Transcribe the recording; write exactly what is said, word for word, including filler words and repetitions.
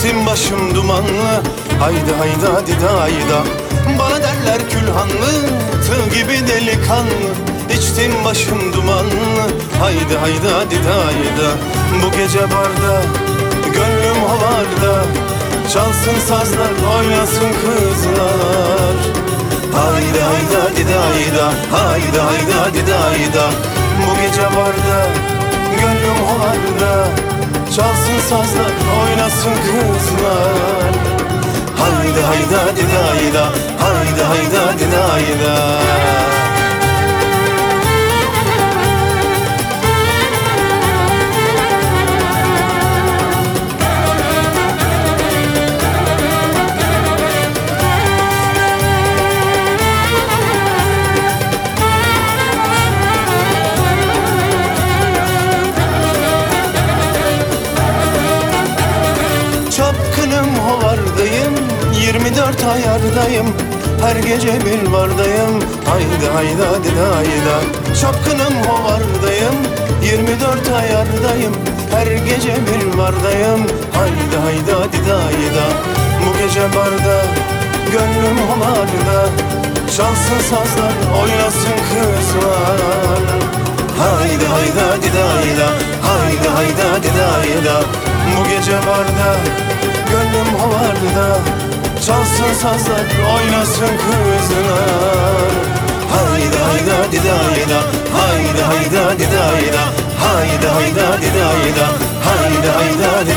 İçtim başım dumanlı, haydi hayda didayda. Bana derler külhanlı, tığ gibi delikanlı. İçtim başım dumanlı, haydi hayda didayda. Bu gece barda, gönlüm havarda. Çalsın sazlar, oynasın kızlar. Haydi hayda didayda, haydi hayda didayda. Bu gece barda, gönlüm havarda. Çalsın sazlar, oynasın kızlar. Haydi hayda didayda, haydi hayda didayda. Çapkınım hovardayım, yirmi dört ayardayım. Her gece bir vardayım, haydi hayda didayda. Çapkınım hovardayım, yirmi dört ayardayım. Her gece bir vardayım, haydi hayda didayda. Bu gece barda, gönlüm hovarda. Çalsın sazlar, oynasın kızlar. Haydi hayda didayda, haydi hayda didayda. Bu gece barda, gönlüm havarda. Çalsın sazlar, oynasın kızlar. Haydi hayda didayda, haydi hayda didayda. Haydi hayda didayda, haydi hayda